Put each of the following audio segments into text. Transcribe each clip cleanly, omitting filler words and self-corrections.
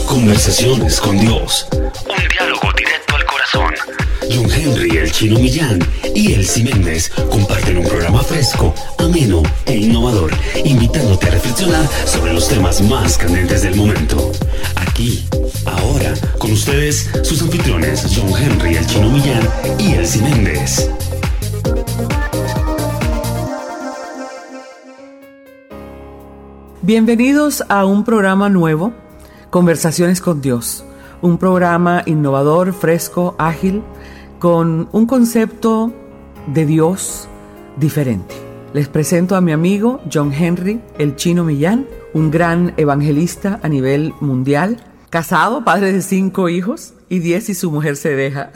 Conversaciones con Dios. Un diálogo directo al corazón. John Henry, el Chino Millán y Elsie Méndez comparten un programa fresco, ameno e innovador, invitándote a reflexionar sobre los temas más candentes del momento. Aquí, ahora, con ustedes, sus anfitriones, John Henry, el Chino Millán y Elsie Méndez. Bienvenidos a un programa nuevo, Conversaciones con Dios, un programa innovador, fresco, ágil, con un concepto de Dios diferente. Les presento a mi amigo John Henry, el Chino Millán, un gran evangelista a nivel mundial, casado, padre de 5 hijos y 10 si su mujer se deja.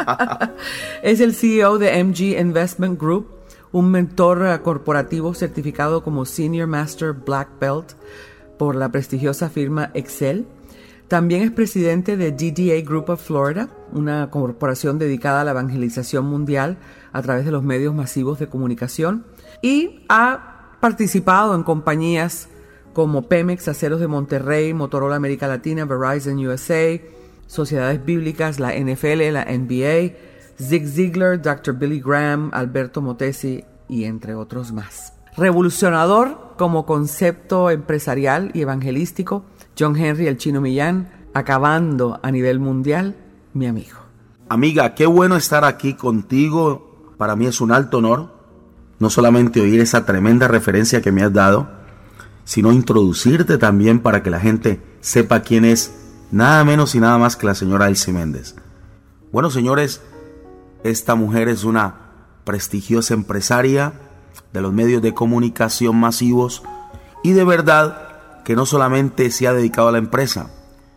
Es el CEO de MG Investment Group, un mentor corporativo certificado como Senior Master Black Belt por la prestigiosa firma Excel. También es presidente de DDA Group of Florida, una corporación dedicada a la evangelización mundial a través de los medios masivos de comunicación, y ha participado en compañías como Pemex, Aceros de Monterrey, Motorola América Latina, Verizon USA, Sociedades Bíblicas, la NFL, la NBA, Zig Ziglar, Dr. Billy Graham, Alberto Motesi y entre otros más. Revolucionador como concepto empresarial y evangelístico, John Henry, el Chino Millán, acabando a nivel mundial, mi amigo. Amiga, qué bueno estar aquí contigo. Para mí es un alto honor, no solamente oír esa tremenda referencia que me has dado, sino introducirte también para que la gente sepa quién es nada menos y nada más que la señora Elsie Méndez. Bueno, señores, esta mujer es una prestigiosa empresaria de los medios de comunicación masivos y de verdad que no solamente se ha dedicado a la empresa,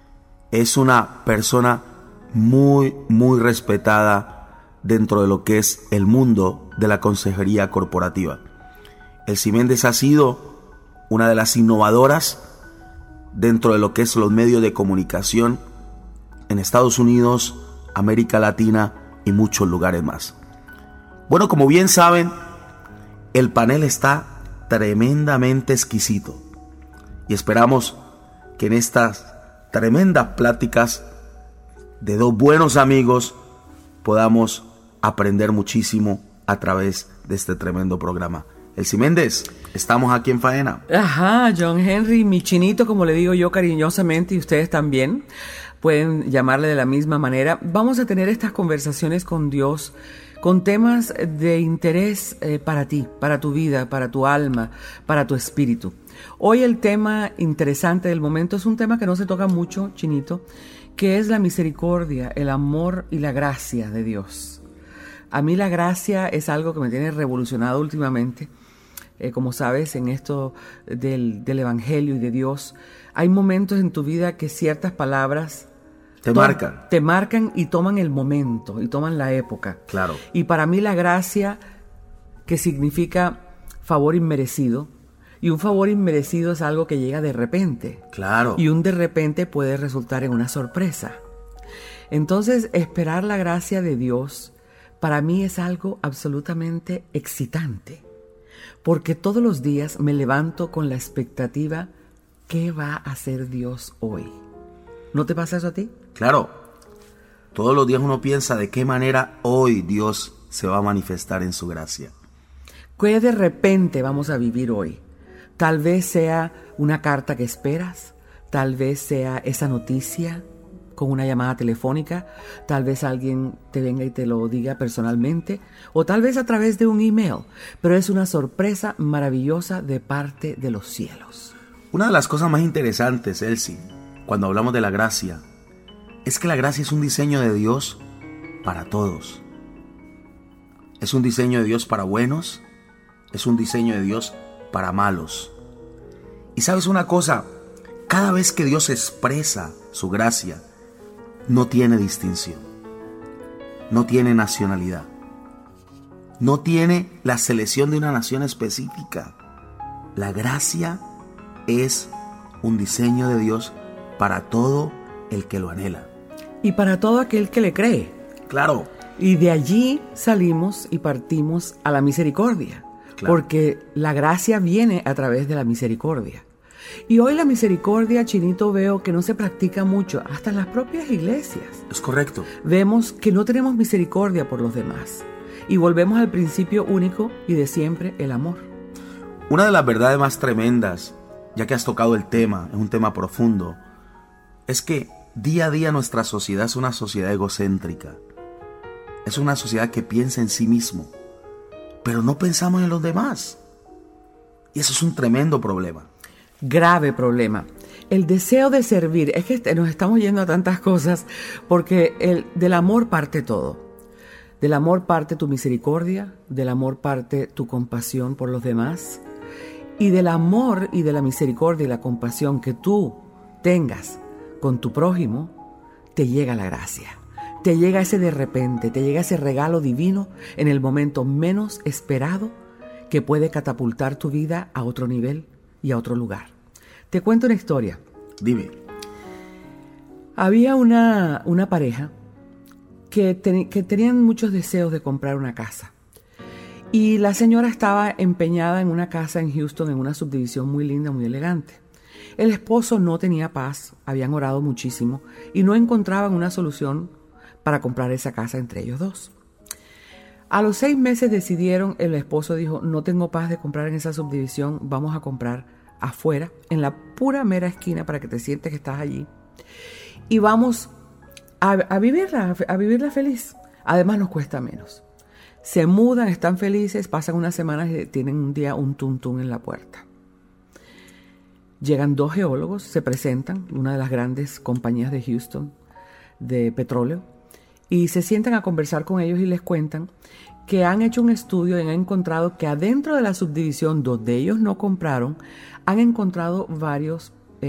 es una persona muy respetada dentro de lo que es el mundo de la consejería corporativa. Elsie Méndez ha sido una de las innovadoras dentro de lo que es los medios de comunicación en Estados Unidos, América Latina y muchos lugares más. Bueno, como bien saben, el panel está tremendamente exquisito y esperamos que en estas tremendas pláticas de dos buenos amigos podamos aprender muchísimo a través de este tremendo programa. Elsie Méndez, estamos aquí en faena. Ajá, John Henry, mi chinito, como le digo yo cariñosamente, y ustedes también pueden llamarle de la misma manera. Vamos a tener estas conversaciones con Dios, con temas de interés para ti, para tu vida, para tu alma, para tu espíritu. Hoy el tema interesante del momento es un tema que no se toca mucho, chinito, que es la misericordia, el amor y la gracia de Dios. A mí la gracia es algo que me tiene revolucionado últimamente. Como sabes, en esto del Evangelio y de Dios, hay momentos en tu vida que ciertas palabras te marcan y toman el momento y toman la época. Claro. Y para mí la gracia, que significa favor inmerecido, y un favor inmerecido es algo que llega de repente. Claro. Y un de repente puede resultar en una sorpresa. Entonces, esperar la gracia de Dios para mí es algo absolutamente excitante, porque todos los días me levanto con la expectativa, ¿qué va a hacer Dios hoy? ¿No te pasa eso a ti? Claro, todos los días uno piensa de qué manera hoy Dios se va a manifestar en su gracia. ¿Qué de repente vamos a vivir hoy? Tal vez sea una carta que esperas, tal vez sea esa noticia con una llamada telefónica, tal vez alguien te venga y te lo diga personalmente, o tal vez a través de un email, pero es una sorpresa maravillosa de parte de los cielos. Una de las cosas más interesantes, Elsie, cuando hablamos de la gracia, es que la gracia es un diseño de Dios para todos. Es un diseño de Dios para buenos, es un diseño de Dios para malos. Y sabes una cosa, cada vez que Dios expresa su gracia, no tiene distinción, no tiene nacionalidad, no tiene la selección de una nación específica. La gracia es un diseño de Dios para todo el que lo anhela. Y para todo aquel que le cree. Claro. Y de allí salimos y partimos a la misericordia. Claro. Porque la gracia viene a través de la misericordia. Y hoy la misericordia, Chinito, veo que no se practica mucho, hasta en las propias iglesias. Es correcto. Vemos que no tenemos misericordia por los demás. Y volvemos al principio único y de siempre, el amor. Una de las verdades más tremendas, ya que has tocado el tema, es un tema profundo, es que día a día nuestra sociedad es una sociedad egocéntrica. Es una sociedad que piensa en sí mismo, pero no pensamos en los demás. Y eso es un tremendo problema. Grave problema. El deseo de servir, es que nos estamos yendo a tantas cosas, porque del amor parte todo. Del amor parte tu misericordia, del amor parte tu compasión por los demás, y del amor y de la misericordia y la compasión que tú tengas con tu prójimo, te llega la gracia. Te llega ese de repente, te llega ese regalo divino en el momento menos esperado que puede catapultar tu vida a otro nivel y a otro lugar. Te cuento una historia. Dime. Había una pareja que tenían muchos deseos de comprar una casa. Y la señora estaba empeñada en una casa en Houston, en una subdivisión muy linda, muy elegante. El esposo no tenía paz, habían orado muchísimo y no encontraban una solución para comprar esa casa entre ellos dos. A los 6 meses decidieron, el esposo dijo, no tengo paz de comprar en esa subdivisión, vamos a comprar afuera, en la pura mera esquina para que te sientes que estás allí. Y vamos a vivirla feliz. Además nos cuesta menos. Se mudan, están felices, pasan unas semanas y tienen un día un tuntún en la puerta. Llegan 2 geólogos, se presentan, una de las grandes compañías de Houston de petróleo, y se sientan a conversar con ellos y les cuentan que han hecho un estudio y han encontrado que adentro de la subdivisión donde ellos no compraron, han encontrado varios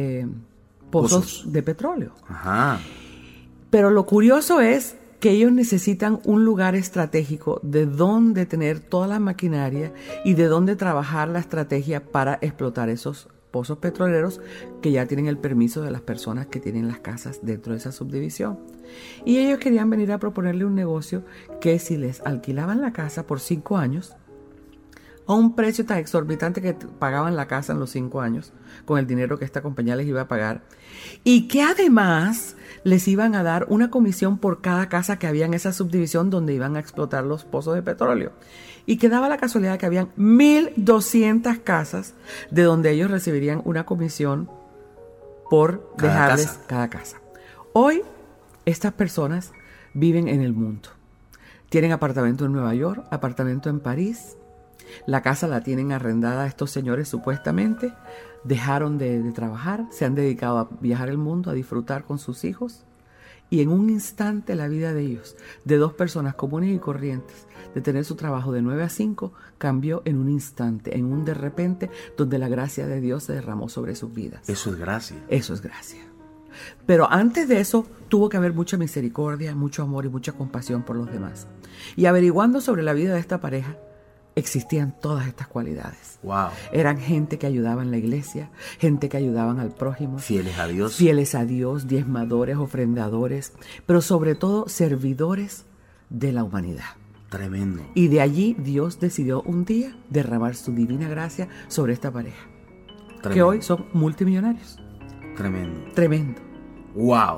pozos de petróleo. Ajá. Pero lo curioso es que ellos necesitan un lugar estratégico de donde tener toda la maquinaria y de donde trabajar la estrategia para explotar esos pozos petroleros que ya tienen el permiso de las personas que tienen las casas dentro de esa subdivisión. Y ellos querían venir a proponerle un negocio que si les alquilaban la casa por 5 años, a un precio tan exorbitante que pagaban la casa en los 5 años, con el dinero que esta compañía les iba a pagar, y que además les iban a dar una comisión por cada casa que había en esa subdivisión donde iban a explotar los pozos de petróleo. Y que daba la casualidad que habían 1,200 casas de donde ellos recibirían una comisión por dejarles cada casa. Hoy, estas personas viven en el mundo. Tienen apartamento en Nueva York, apartamento en París. La casa la tienen arrendada estos señores supuestamente. Dejaron de trabajar, se han dedicado a viajar el mundo, a disfrutar con sus hijos. Y en un instante la vida de ellos, de 2 personas comunes y corrientes, de tener su trabajo de 9 a 5, cambió en un instante, en un de repente, donde la gracia de Dios se derramó sobre sus vidas. Eso es gracia. Eso es gracia. Pero antes de eso, tuvo que haber mucha misericordia, mucho amor y mucha compasión por los demás. Y averiguando sobre la vida de esta pareja, existían todas estas cualidades. Wow. Eran gente que ayudaba en la iglesia, gente que ayudaban al prójimo. Fieles a Dios. Fieles a Dios, diezmadores, ofrendadores, pero sobre todo servidores de la humanidad. Tremendo. Y de allí Dios decidió un día derramar su divina gracia sobre esta pareja. Tremendo. Que hoy son multimillonarios. Tremendo. Tremendo. Wow.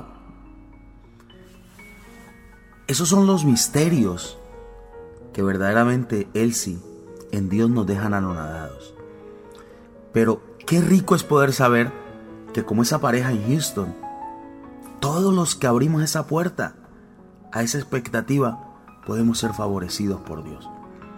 Esos son los misterios que verdaderamente, Elsie, en Dios nos dejan anonadados. Pero qué rico es poder saber que como esa pareja en Houston, todos los que abrimos esa puerta a esa expectativa, podemos ser favorecidos por Dios.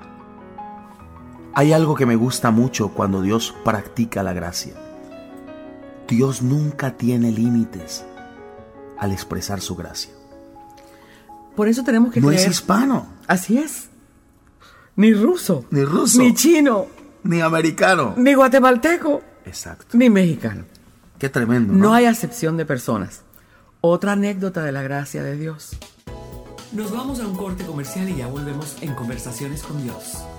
Hay algo que me gusta mucho cuando Dios practica la gracia. Dios nunca tiene límites al expresar su gracia. Por eso tenemos que no creer. Es hispano. Así es. Ni ruso. Ni ruso. Ni chino. Ni americano. Ni guatemalteco. Exacto. Ni mexicano. Qué tremendo, ¿no? No hay acepción de personas. Otra anécdota de la gracia de Dios. Nos vamos a un corte comercial y ya volvemos en Conversaciones con Dios.